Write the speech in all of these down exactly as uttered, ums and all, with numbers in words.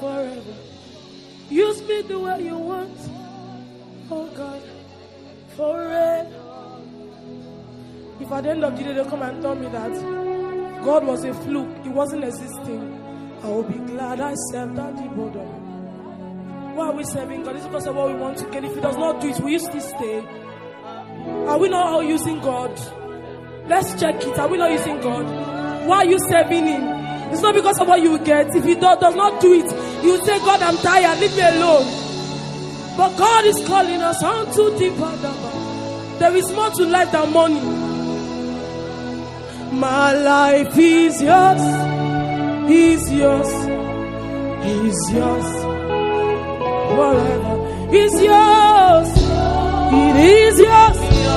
forever. Use me the way you want, oh God, forever. If at the end of the day they come and tell me that God was a fluke, it wasn't existing, I will be glad I served that Ibodo. Why are we serving God? It's because of what we want to get. If He does not do it, will you still stay? Are we not all using God? Let's check it. Are we not using God? Why are you serving Him? It's not because of what you get. If He do, does not do it, you say, God, I'm tired, leave me alone. But God is calling us on to deeper. There is more to life than money. My life is yours, is yours, is yours. Forever is yours, it is yours.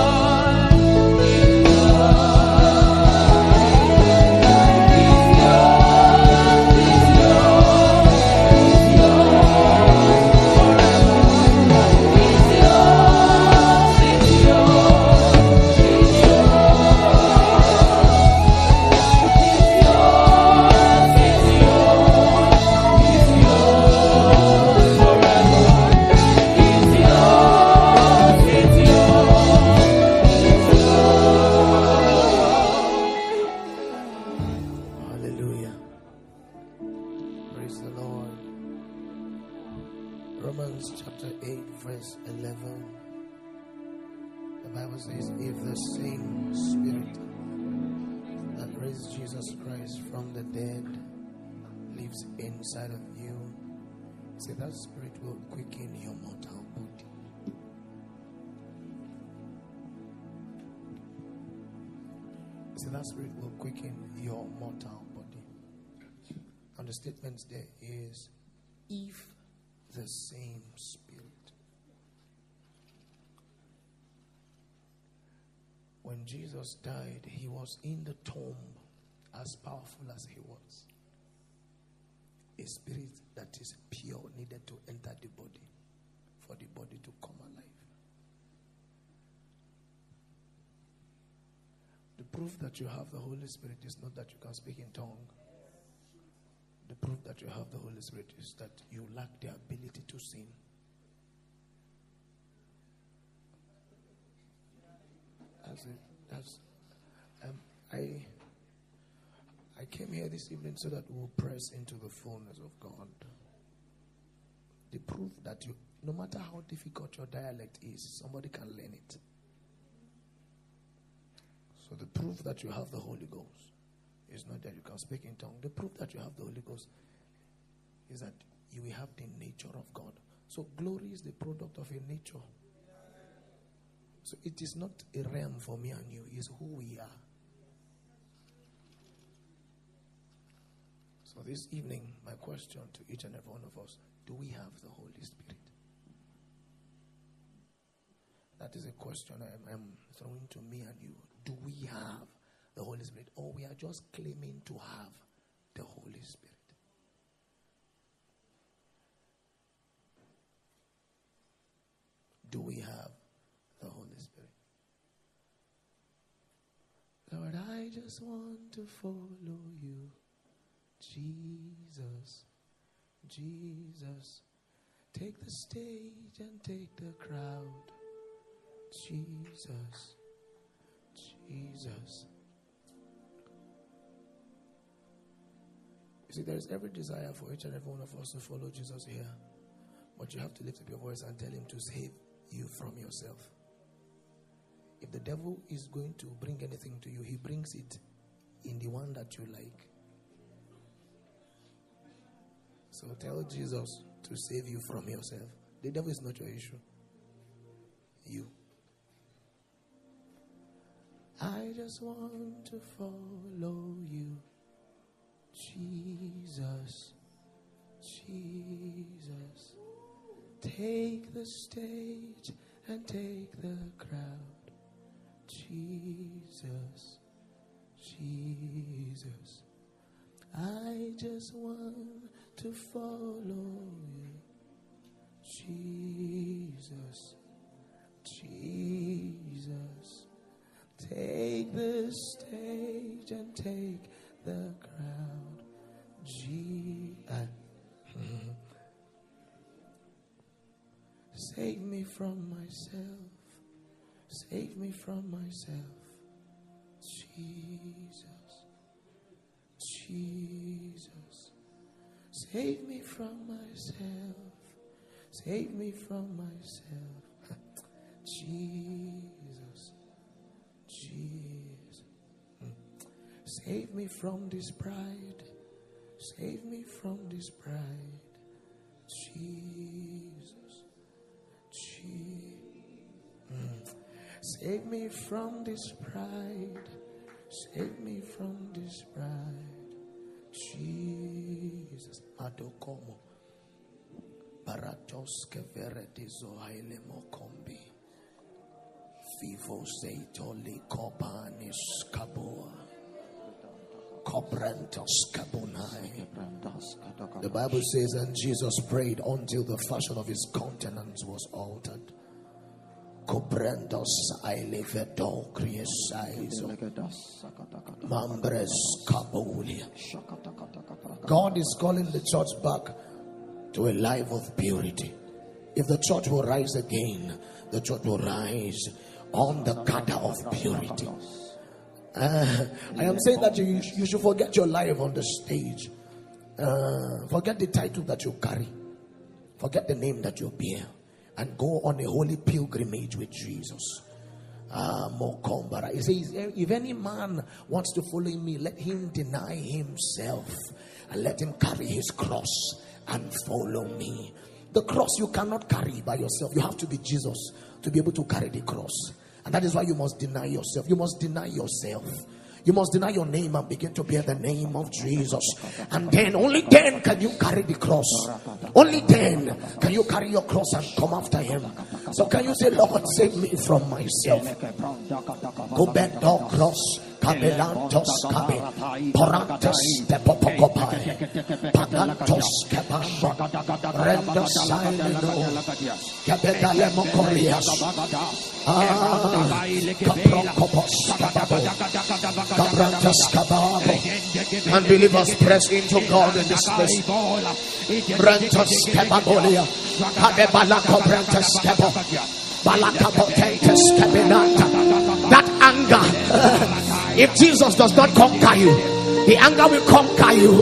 Inside of you, say that Spirit will quicken your mortal body. Say that Spirit will quicken your mortal body. And the statement there is, if the same Spirit. When Jesus died, He was in the tomb as powerful as He was. A spirit that is pure needed to enter the body for the body to come alive. The proof that you have the Holy Spirit is not that you can speak in tongue. The proof that you have the Holy Spirit is that you lack the ability to sin. That's it. That's um, I. I came here this evening so that we'll press into the fullness of God. The proof that you, no matter how difficult your dialect is, somebody can learn it. So the proof that you have the Holy Ghost is not that you can speak in tongue. The proof that you have the Holy Ghost is that you will have the nature of God. So glory is the product of a nature. So it is not a realm for me and you, it's who we are. So this evening, my question to each and every one of us, do we have the Holy Spirit? That is a question I am throwing to me and you. Do we have the Holy Spirit? Or we are just claiming to have the Holy Spirit? Do we have the Holy Spirit? Lord, I just want to follow you. Jesus, Jesus, take the stage and take the crowd. Jesus, Jesus. You see, there is every desire for each and every one of us to follow Jesus here. But you have to lift up your voice and tell Him to save you from yourself. If the devil is going to bring anything to you, he brings it in the one that you like. So tell Jesus to save you from yourself. The devil is not your issue. You. I just want to follow you. Jesus. Jesus. Take the stage and take the crowd. Jesus. Jesus. I just want to follow you. Jesus. Jesus. Take the stage and take the crowd. Je- uh, Save me from myself. Save me from myself. Jesus. Jesus. Save me from myself. Save me from myself. Jesus. Jesus. Save me from this pride. Save me from this pride. Jesus. Jesus. Save me from this pride. Save me from this pride. Jesus. Adokomo. Baratos keveretizo haile mokombi. Vivo seito li kobanis kaboa. Cobrantos kabunai. The Bible says, and Jesus prayed until the fashion of his countenance was altered. Cobrantos ailevedo criesaizo. Mambres kabulia. God is calling the church back to a life of purity. If the church will rise again, the church will rise on the cadre of purity. Uh, I am saying that you, you should forget your life on the stage. Uh, forget the title that you carry. Forget the name that you bear. And go on a holy pilgrimage with Jesus. Uh, Mokombara. He says, if any man wants to follow me, let him deny himself. And let him carry his cross and follow me. The cross you cannot carry by yourself. You have to be Jesus to be able to carry the cross. And that is why you must deny yourself. You must deny yourself. You must deny your name and begin to bear the name of Jesus. And then, only then can you carry the cross. Only then can you carry your cross and come after him. So can you say, Lord, save me from myself. Go back to cross. Kabelantos kabe. Porantes te popokopai. Pagantos kabamba. Rendos saileno. Kabedale mokorias. Ah. Kaprokopos kababo. Kabrantas kababo. Unbelievers press into God in this place. Rentos kababolia. Kabebalako brantas kabo. Balakapotentes kabinanta. That anger. If Jesus does not conquer you, the anger will conquer you.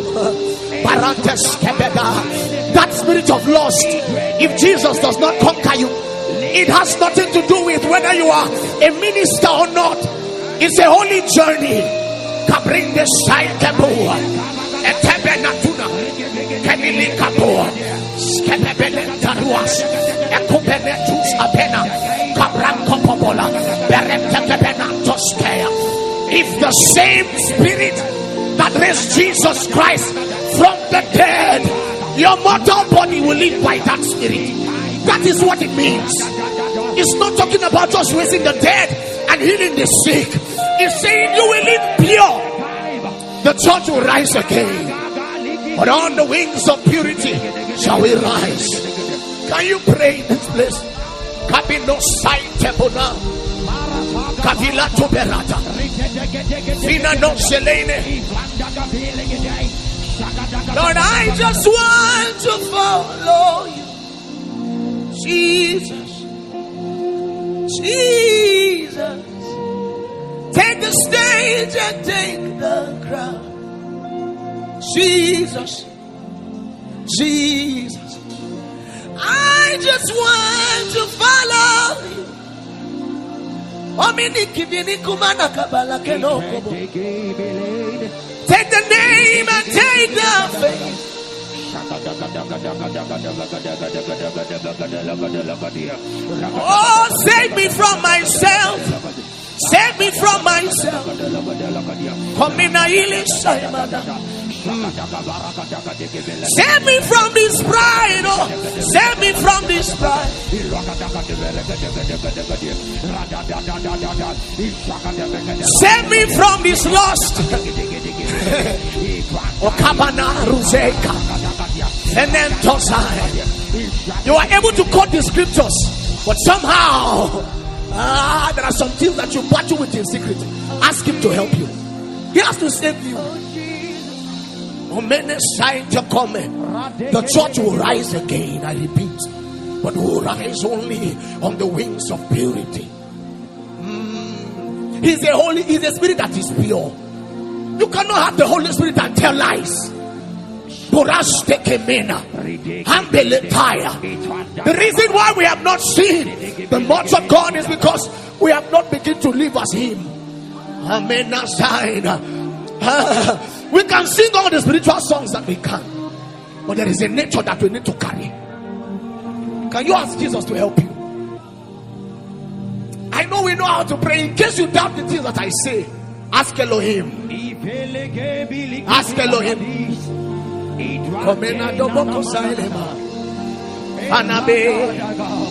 That spirit of lust, if Jesus does not conquer you, it has nothing to do with whether you are a minister or not. It's a holy journey. Kabring the side Kabua, Etebenatuna, Kamili Kabua, Skepebelentaruas, Ekobenetus Apena, Kabran Kopobola, Beremtebenatos. If the same spirit that raised Jesus Christ from the dead, your mortal body will live by that spirit. That is what it means. It's not talking about just raising the dead and healing the sick. It's saying you will live pure. The church will rise again. But on the wings of purity shall we rise. Can you pray in this place? Kabino Saitebona. Kavila Tuberata Fina no Selene. Lord, I just want to follow you. Jesus, Jesus, take the stage and take the crown. Jesus, Jesus, I just want to follow you. Take the name and take the faith. Oh, save me from myself. Save me from myself. Come in, save me from this pride. Oh, save me from this pride. Save me from this lust. You are able to quote the scriptures, but somehow ah, there are some things that you battle with in secret. Ask him to help you. He has to save you. The church will rise again. I repeat, but who rise only on the wings of purity. Mm. He's a holy, he's a spirit that is pure. You cannot have the Holy Spirit and tell lies. The reason why we have not seen the march of God is because we have not begun to live as Him. Amen. We can sing all the spiritual songs that we can, but there is a nature that we need to carry. Can you ask Jesus to help you? I know we know how to pray. In case you doubt the things that I say, ask Elohim. Ask Elohim. Komena doboko sailema Anabe.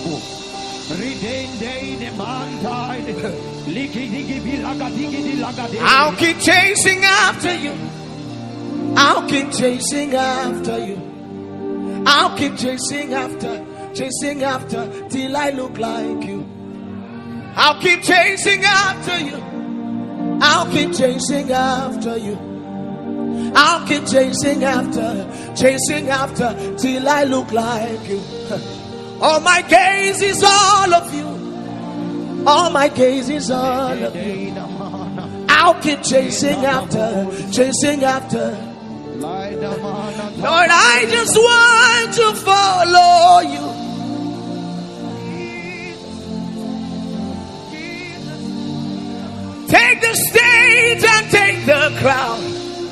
I'll keep chasing after you. I'll keep chasing after you. I'll keep chasing after, chasing after till I look like you. I'll keep chasing after you. I'll keep chasing after you. I'll keep chasing after, chasing after till I look like you. All my gaze is all of you. All my gaze is all of you. I'll keep chasing after, chasing after. Lord, I just want to follow you. Take the stage and take the crown.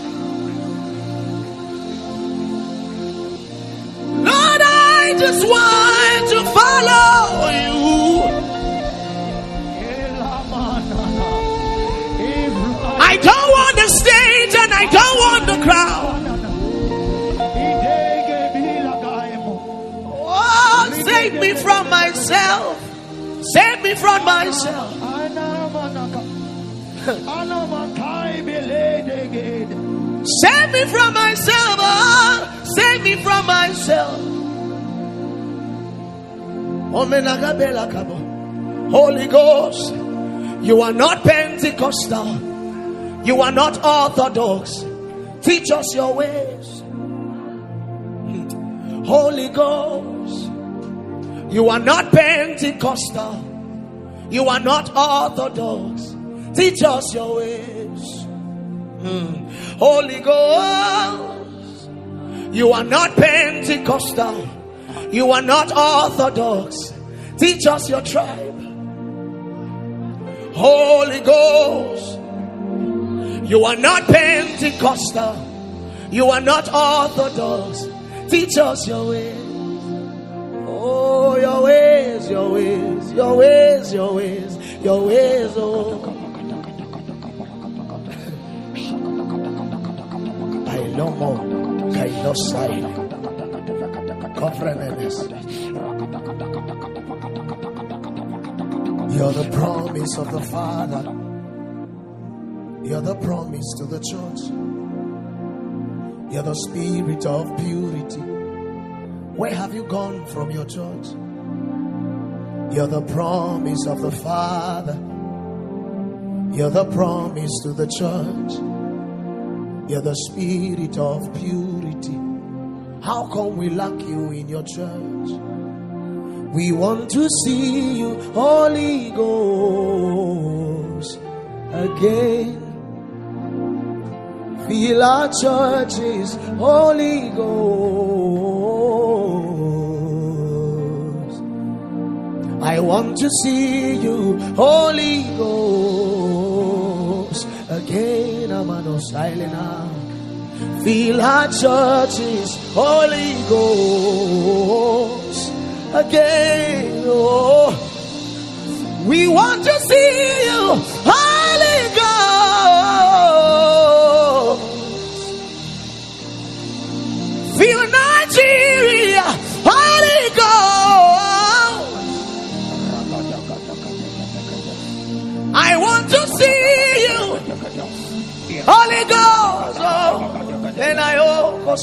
Lord, I just want to follow you. I don't want the stage and I don't want the crowd. Oh, save me from myself. Save me from myself. Save me from myself. Oh, save me from myself. Holy Ghost, you are not Pentecostal. You are not Orthodox. Teach us your ways. Holy Ghost, you are not Pentecostal. You are not Orthodox. Teach us your ways. Mm. Holy Ghost, you are not Pentecostal. You are not Orthodox. Teach us your tribe. Holy Ghost, you are not Pentecostal. You are not Orthodox. Teach us your ways. Oh, your ways, your ways, your ways, your ways, your ways, oh. Lomo, Kailosai, Cofrenes. You're the promise of the Father. You're the promise to the church. You're the spirit of purity. Where have you gone from your church? You're the promise of the Father. You're the promise to the church. You're the spirit of purity. How come we lack you in your church? We want to see you, Holy Ghost, again. Fill our churches, Holy Ghost. I want to see you, Holy Ghost, again. I'm no silent now. Fill our churches, Holy Ghost, again. Oh, we want to see you, Holy Ghost. Fill Nigeria, Holy Ghost. I want to see you, Holy Ghost. Oh. Then I oh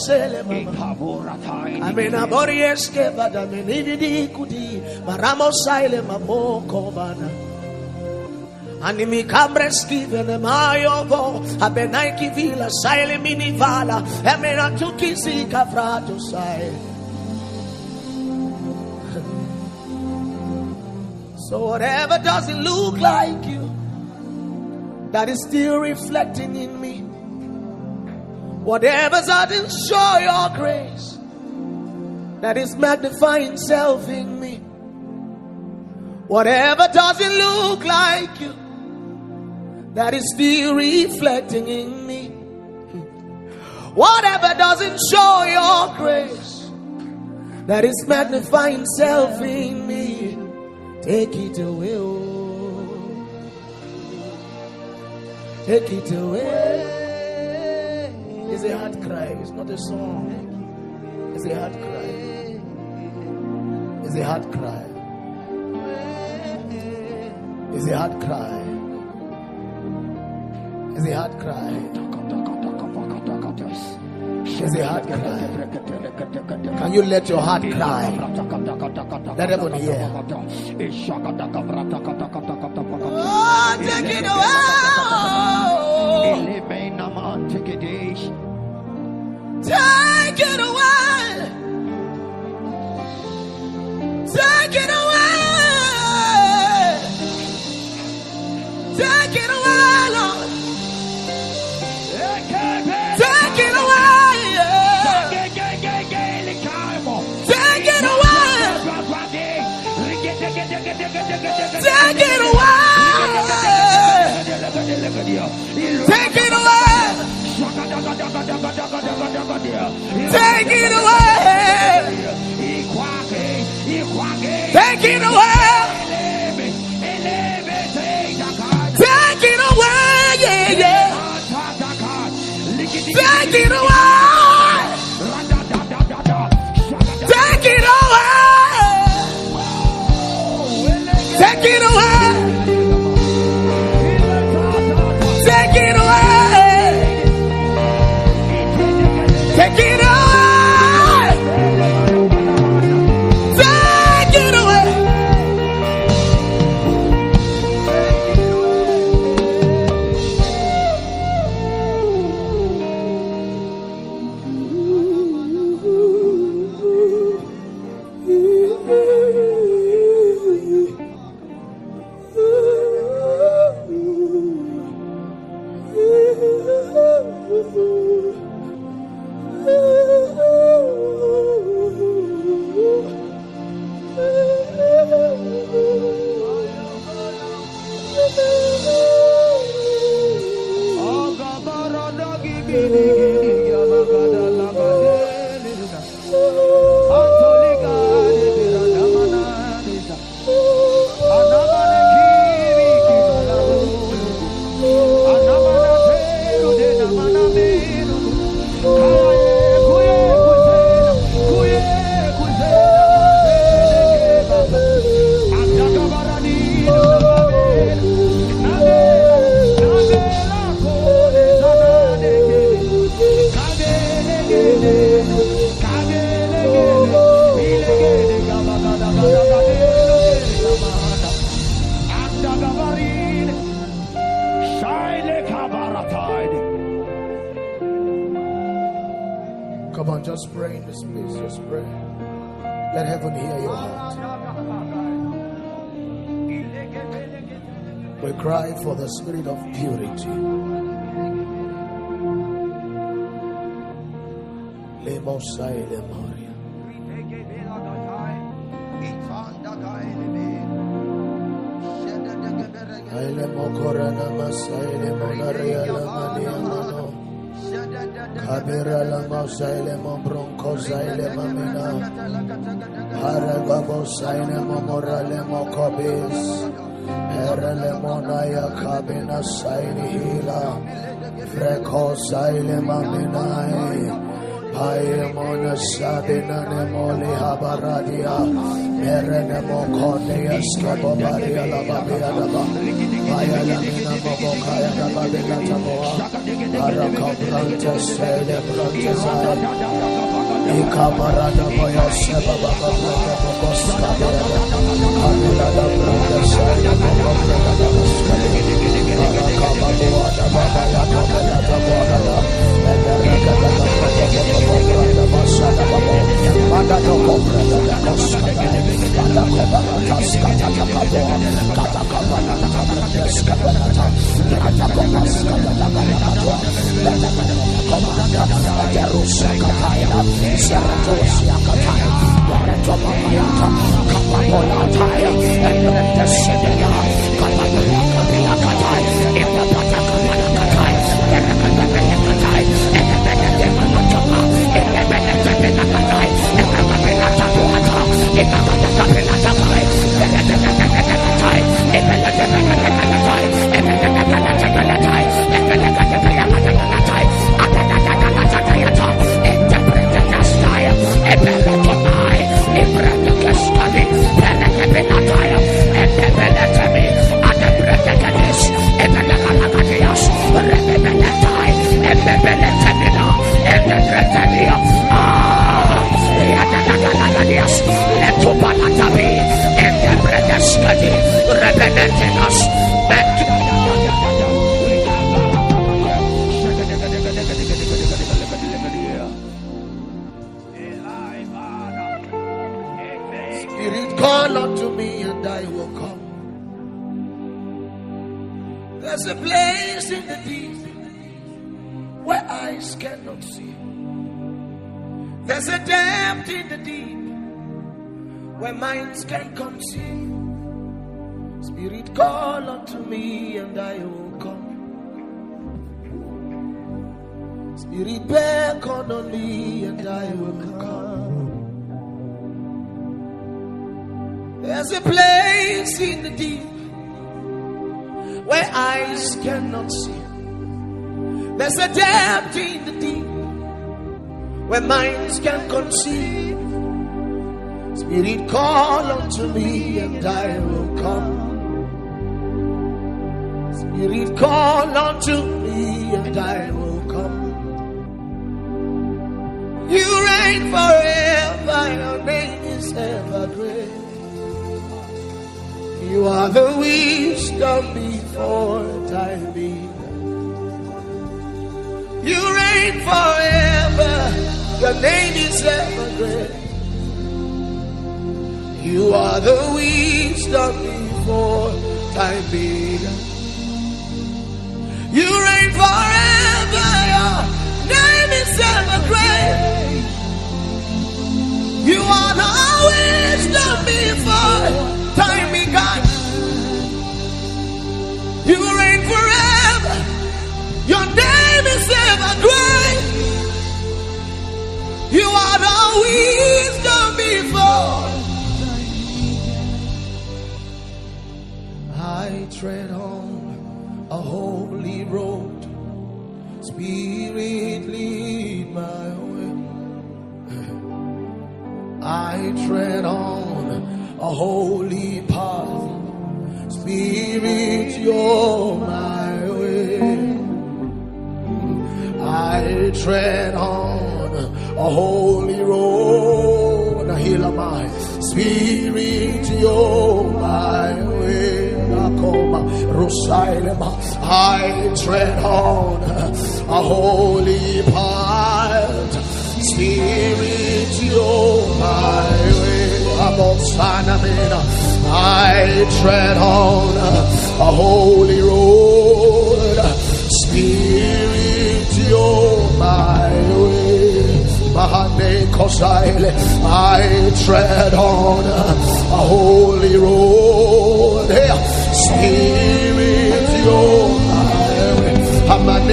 I mean a body escape, but I mean it kudi maramo silent mamoko bana. Animi cambres given a mayovo, a benaiki villa, silent minivala, a mena tuki sika frato sai. So whatever doesn't look like you, that is still reflecting in me. Whatever doesn't show your grace, that is magnifying self in me. Whatever doesn't look like you, that is still reflecting in me. Whatever doesn't show your grace, that is magnifying self in me. Take it away, oh. Take it away. It's a heart cry, it's not a song. It's a heart cry. It's a heart cry. It's a heart cry. It's a heart cry. It's a heart cry. Can you let your heart cry? Let everyone hear. Oh, take it away. Take it away. Take it away. Take it away, Lord. Take it away. Take it away. Take it away. Take it away. Take it away. Take it away. Take it away. Yeah, yeah. Take it away. Take it away. Take it away. Take it away. Take it away. Take it away. Come on, just pray in this place. Just pray. Let heaven hear your heart. We cry for the spirit of purity. Lemosai Lemoria. Aile mokorana masaile monaria lamania mano. Kabira lama saile mombronko saile mamina. Haragabo saile momorale mokobis. Herele monaya kabina saile hila. Freko saile maminai. Paye mona sabina ne moli habaradia. Merene mokone yaskabo baria la babia daba. Maya lamina mobokaya daba bila taboa. Araka branta sele branta zaya. Ika marada boya seba baba branta bokoska baya. Kamila da branta sele baba branta bokoska baya. Araka baboa daba baya kabela taboa daba. Eberaka daba branta bokoska branta basa daba. Mada doko branta bokoska baya. There's a place in the deep where eyes cannot see. There's a depth in the deep where minds can conceive. Spirit, call unto me and I will come. Spirit, call unto me and I will come. You reign forever, your name is ever great. You are the wisdom before time began. You reign forever, your name is ever great. You are the wisdom before time began. You reign forever, your name is ever great. You are the wisdom before time began. You reign forever, your name is ever great. You are the wisdom before. I tread on a holy road. Spirit, lead my way. I tread on a holy path. Spirit, you're my way. I tread on a holy road. Spirit, you're my way. I tread on a holy path. Spirit, you're my way. I tread on a holy road. Spirit, you're my way. I tread on a holy road. Spirit, you're my way. I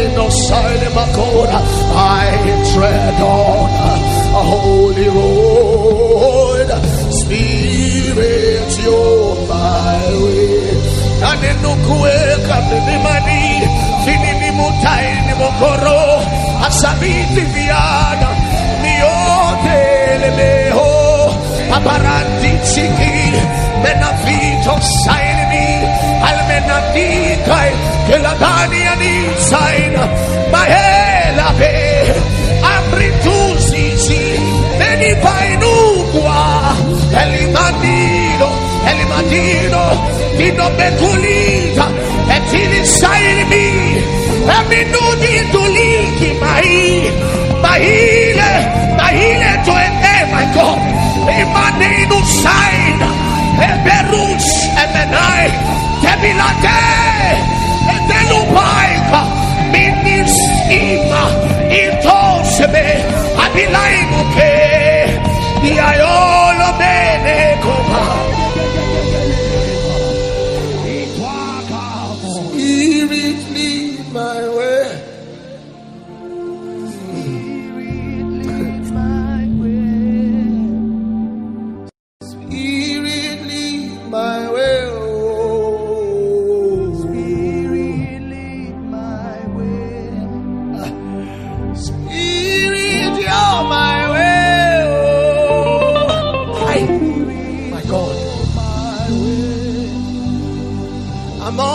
tread on a holy road. Spirit, you're my way. Asabiti viana miote lemeho aparanti chiki benavito saini almenadikai keladani ani saina mahela be amritusi si beni painugua elimadino elimadino dino bekulita etili saini Aminudi tuliki mai mahile mahile to ende my God imaninu sign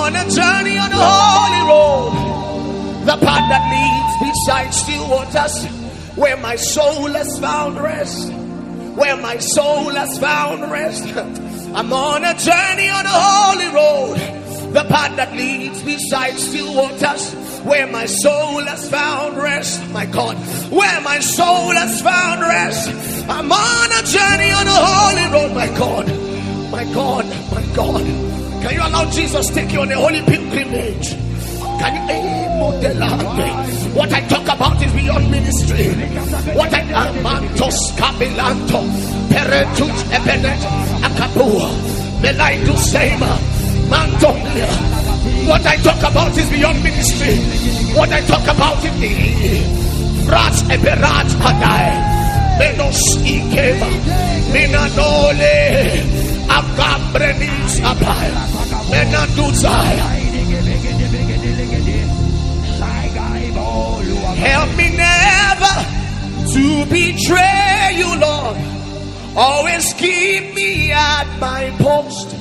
on a journey on the holy road, the path that leads beside still waters, where my soul has found rest, where my soul has found rest. I'm on a journey on the holy road, the path that leads beside still waters, where my soul has found rest. My God, where my soul has found rest. I'm on a journey on the holy road. My God, my God, my God. Can you allow Jesus to take you on a holy pilgrimage? Can you aim the land? What I talk about is beyond ministry. What I amantos cabilanto peretut ebenet akapu melaidu sema mantonia. What I talk about is beyond ministry. What I talk about is the Rats eberat adai menos ikeva minanole agabrenis abai menaduzai. Help me never to betray you, Lord. Always keep me at my post.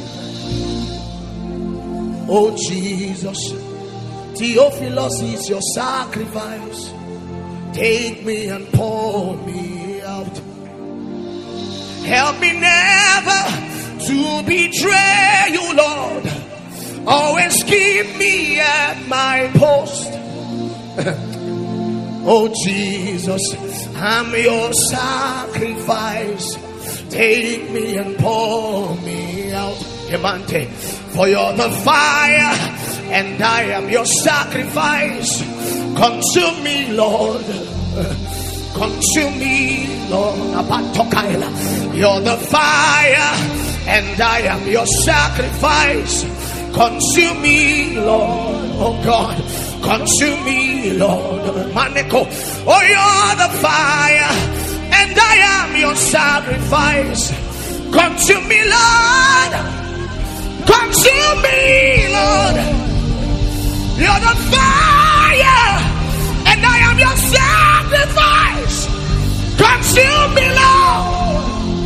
Oh Jesus, Theophilus is your sacrifice. Take me and pour me out. Help me never to betray you, Lord. Always keep me at my post. Oh Jesus, I'm your sacrifice. Take me and pour me out. For you're the fire and I am your sacrifice. Consume me, Lord. Consume me, Lord. You're the fire and I am your sacrifice. Consume me, Lord. Oh God, consume me, Lord. Maneko. Oh, you're the fire and I am your sacrifice. Consume me, Lord. Consume me, Lord. You're the fire and I am your sacrifice. Consume me, Lord.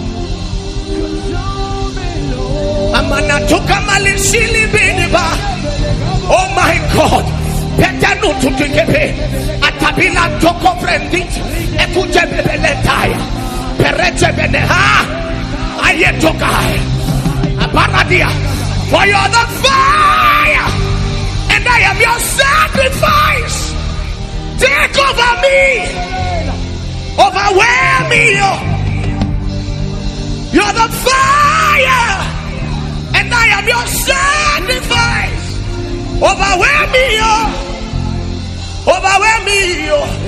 Amanatoka malisili beniba. Oh my God. Petanu tutukepe. Atabila toko frendit. Ekuje bebeletaya. Pereche beneha. Ayetokai. Aparadia. For you're the fire and I am your sacrifice. Take over me. Overwhelm me. You're the fire and I am your sacrifice. Overwhelm me. Overwhelm me.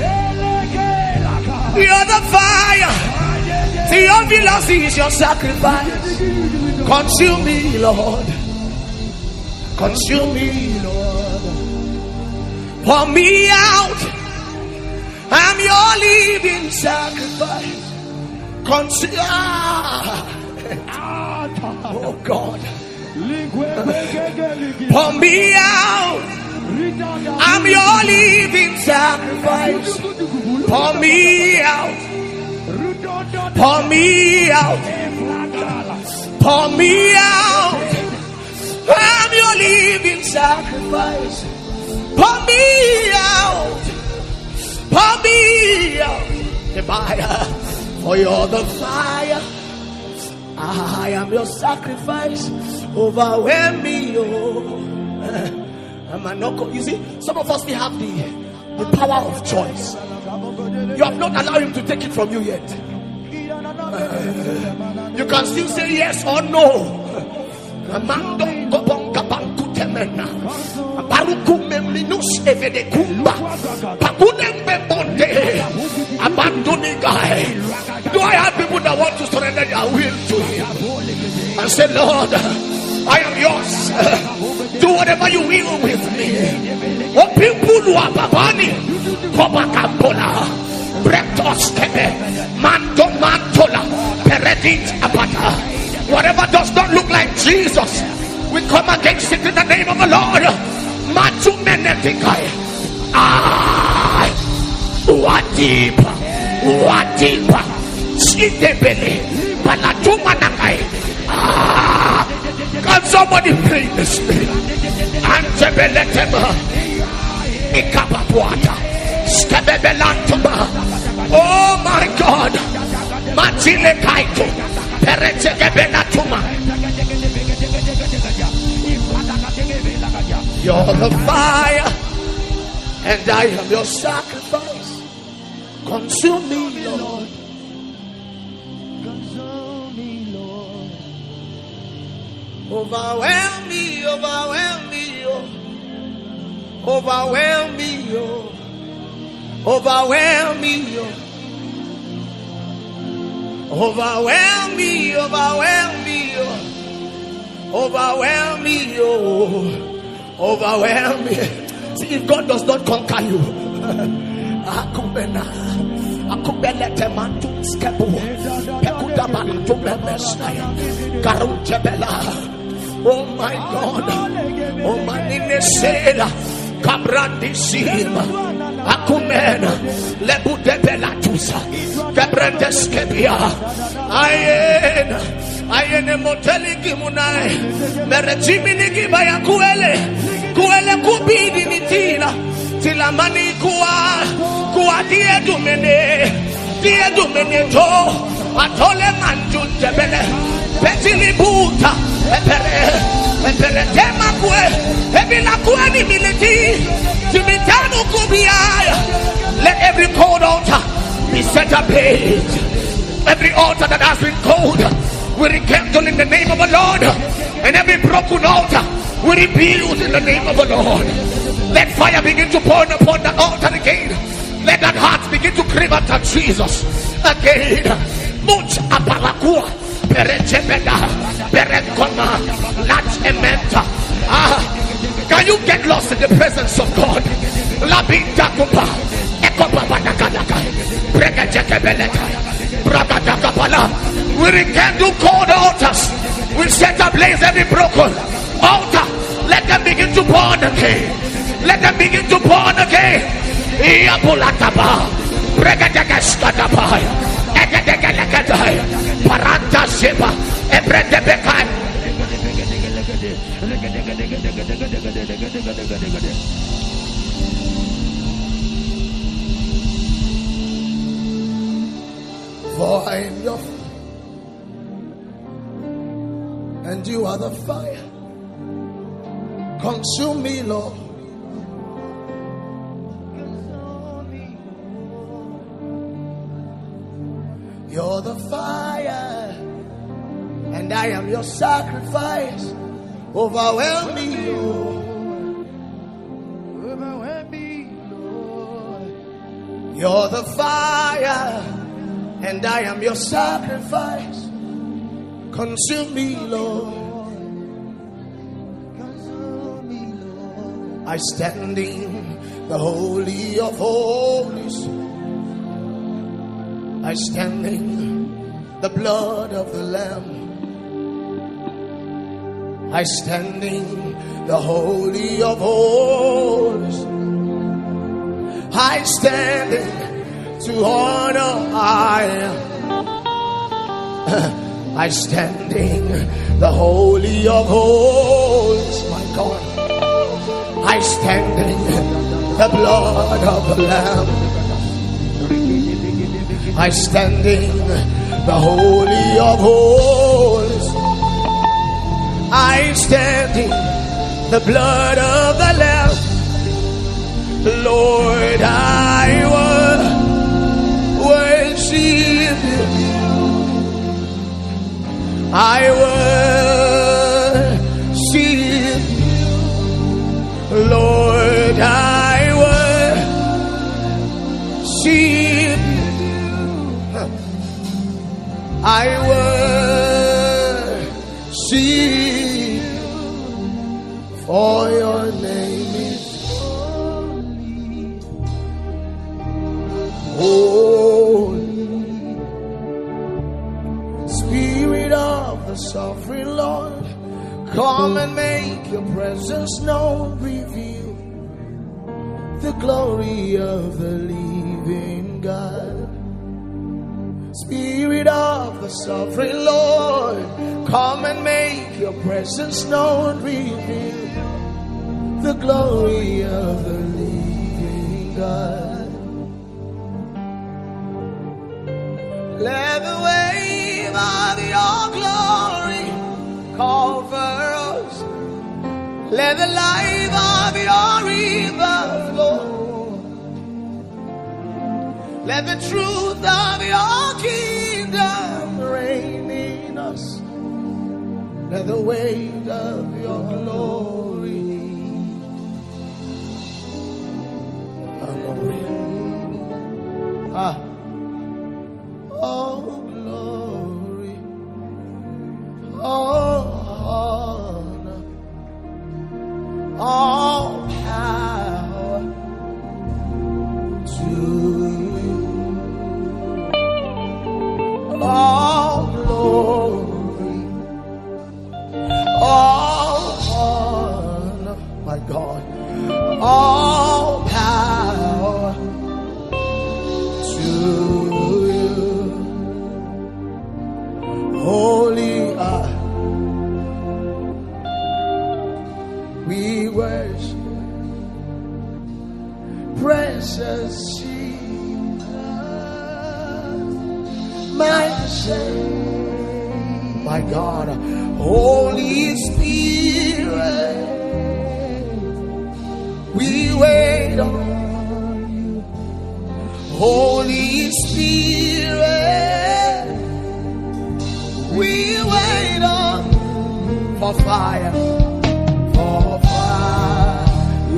You're the fire. Theophilus is your sacrifice. Consume me, Lord. Consume me, Lord. Pour me out. I'm your living sacrifice. Consume. Oh God. Pour me out. I'm your living sacrifice. Pour me out. Pour me out. Pour me out. I'm your living sacrifice. Pour me out. Pour me out. For you're the fire. I am your sacrifice. Overwhelm me. Oh. You see, some of us we have the, the power of choice. You have not allowed him to take it from you yet. Uh, you can still say yes or no. Do I have people that want to surrender their will to him and say, Lord, I am yours. Do whatever you will with me. Oh, people who are babani, Kobakambola, Bretos Kebe, Mando Mantola, Peredit Apata. Whatever does not look like Jesus, we come against it in the name of the Lord. Matu Menetikai. Ah, Wadipa, Wadipa, Sidebele, Palatumanakai. Ah, can somebody pray in the spirit? And Zebeletema Ikapapuata Skebebelantuma. Oh my God, Matile Kaito Peretegebelatuma. You're the fire, and I am your sacrifice. Consume me, Lord. Consume me, Lord. Overwhelm me, overwhelm me, oh. Overwhelm me, oh. Overwhelm me, oh. Overwhelm me, overwhelm me, oh. Overwhelm me, oh. Overwhelm me. See, if God does not conquer you, oh my God, oh my Ninesela, Cabrandisima, Acumena, Lebudebelatusa, Cabrandescapia, Ayen, Ayen Moteli Gimunai, Meregimini Gibaya Kuele, Kuele Kubidi Nitila, Tilamani Kua, Kua Dia Dumene, Dia Dumene To, Atole Manjun Jebele, Petili Buta, Epere, Epere Temakue, Ebila Kuani Militi, Timitanu Kubiaya. Let every cold altar be set ablaze. Every altar that has been cold, we rekindle in the name of the Lord. And every broken altar, we rebuild in the name of the Lord. Let fire begin to burn upon that altar again. Let that heart begin to crave after Jesus again. Much apalakua, perechebeda, perekoma, latch ementa. Ah, can you get lost in the presence of God? Labinda kupa, ekopa badakadaka, brekechekebeleka, bragadakapala. We rekindle cold altars. We set ablaze every broken altar. Let them begin to burn again. Let them begin to burn again. Iabulataba, Bregadagaskataba, Egadagalagadai, Paranta Shiba, Ebredebekai. For I am your fire, and you are the fire. Consume me, Lord. You're the fire, and I am your sacrifice. Overwhelm me, Lord. Overwhelm me, Lord. You're the fire, and I am your sacrifice. Consume me, Lord. I stand in the holy of holies. I stand in the blood of the Lamb. I stand in the holy of holies. I stand in to honor I am. I stand in the holy of holies, my God. I stand in the blood of the Lamb. I stand in the holy of holies. I stand in the blood of the Lamb. Lord, I worship you. I worship you. Lord, I worship you. I worship you, for your name is holy. Spirit of the sovereign Lord, come and make your presence known. Reveal the glory of the living God. Spirit of the sovereign Lord, come and make your presence known. Reveal the glory of the living God. Let the wave of your glory cover us. Let the life of your river flow. Let the truth of your kingdom reign in us. Let the weight of your glory. Ah. Oh, glory. Oh, honor. All power to you. All glory. All honor. My God. All power to you. Holy are we worship. Precious Jesus, my Savior, my God. Holy Spirit, we wait on you. Holy Spirit, we wait on for fire, for fire,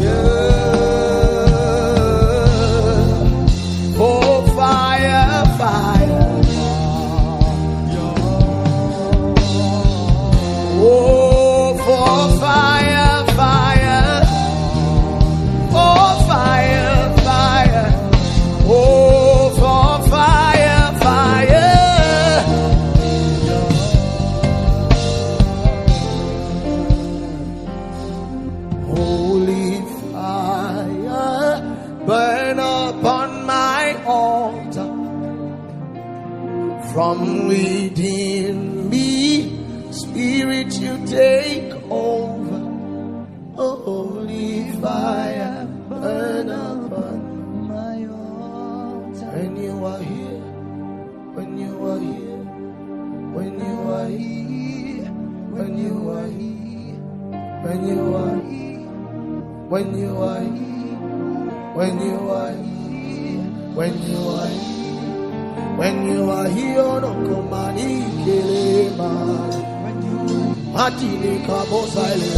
for fire, fire. Oh, for fire, fire, for fire, fire. Oh, for fire, fire. Holy fire, burn upon my altar. From within me, Spirit, you take over. Oh, holy fire, burn upon my altar. When you are here, when you are here, when you are here, when you are here, when you are here, when you are here, when you are here, when you are here, when you are here, no komani kelema. Matini kabosale,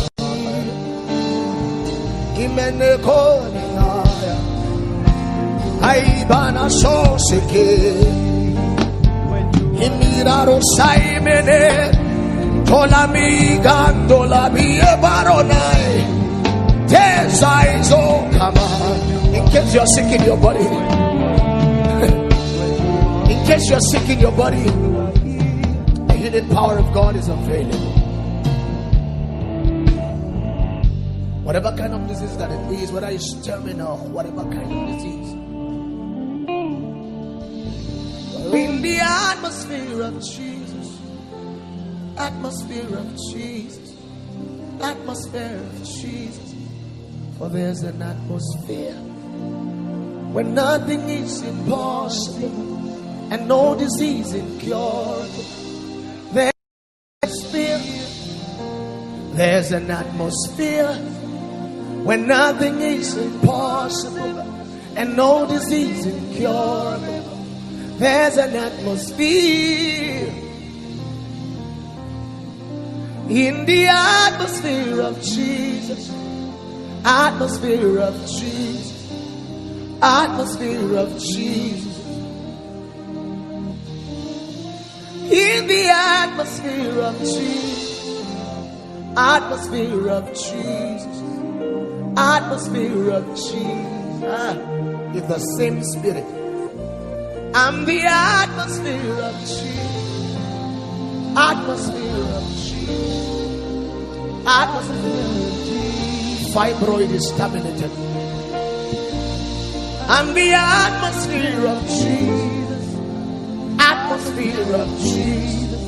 imene koni naya, aibana soseke, imiraro saimene, tola mi gandola mi ebaronai, tezaizo kama. In case you're sick in your body, in case you're sick in your body, the hidden power of God is available. Whatever kind of disease that it is, whether it's terminal, whatever kind of disease. In the atmosphere of Jesus, atmosphere of Jesus, atmosphere of Jesus. For there's an atmosphere where nothing is impossible and no disease incurable. There's an atmosphere, there's an atmosphere where nothing is impossible and no disease incurable. There's an atmosphere, in the atmosphere of Jesus, atmosphere of Jesus, atmosphere of Jesus, in the atmosphere of Jesus, atmosphere of Jesus, atmosphere of Jesus. Ah, it's the same spirit. I'm the atmosphere of Jesus, atmosphere of Jesus, atmosphere of Jesus. Fibroid is terminated. I'm the atmosphere of Jesus, atmosphere of Jesus,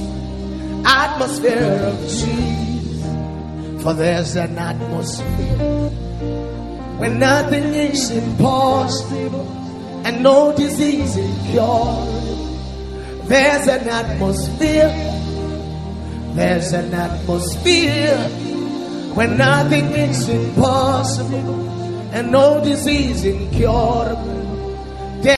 atmosphere of Jesus. For there's an atmosphere when nothing is impossible and no disease incurable. There's an atmosphere, there's an atmosphere when nothing is impossible and no disease incurable.